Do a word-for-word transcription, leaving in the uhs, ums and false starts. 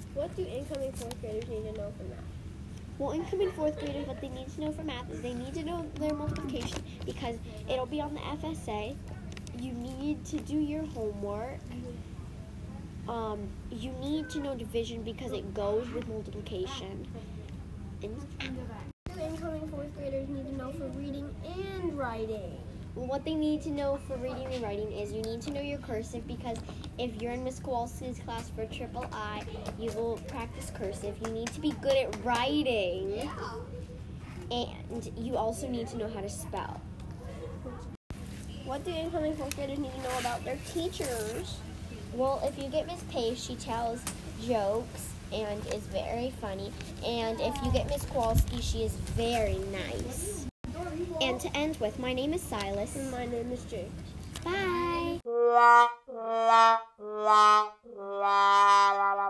What do incoming fourth graders need to know for math? Well, incoming fourth graders, what they need to know for math is they need to know their multiplication because it'll be on the F S A. You need to do your homework. Um, you need to know division because it goes with multiplication. And What do incoming fourth graders need to know for reading and writing? well, what they need to know for reading and writing is you need to know your cursive because if you're in Miss Kowalski's class for triple I, you will practice cursive. You need to be good at writing, and you also need to know how to spell. What do incoming fourth graders need to know about their teachers? Well, if you get Miss Pace, she tells jokes and is very funny. And if you get Miss Kowalski, she is very nice. And to end with, my name is Silas. And my name is Jake. Bye.